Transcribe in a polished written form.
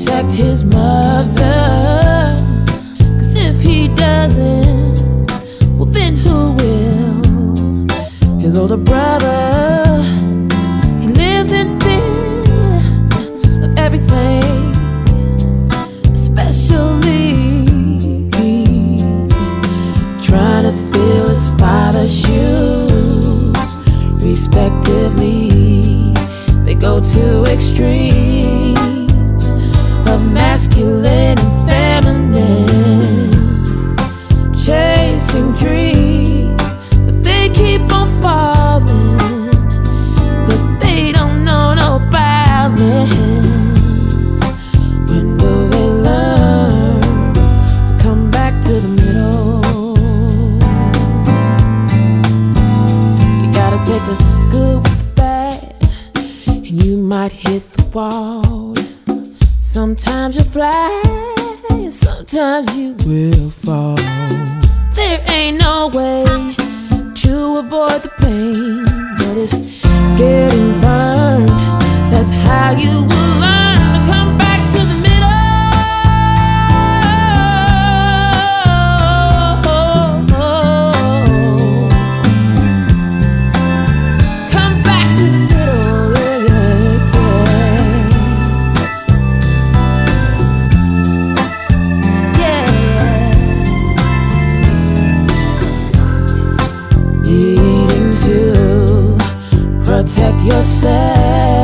protect his mother. 'Cause if he doesn't, well then who will? His older brother, he lives in fear of everything, especially trying to fill his father's shoes. Respectively, they go to extremes of masculine and feminine, chasing dreams, but they keep on falling, 'cause they don't know no balance. When do they learn to come back to the middle? You gotta take the good with the bad, and you might hit the wall. Sometimes you fly, and sometimes you will fall. There ain't no way to avoid the pain, but it's getting burned. That's how you will learn to come back to the middle. Come back to the middle, yes. Needing to protect yourself.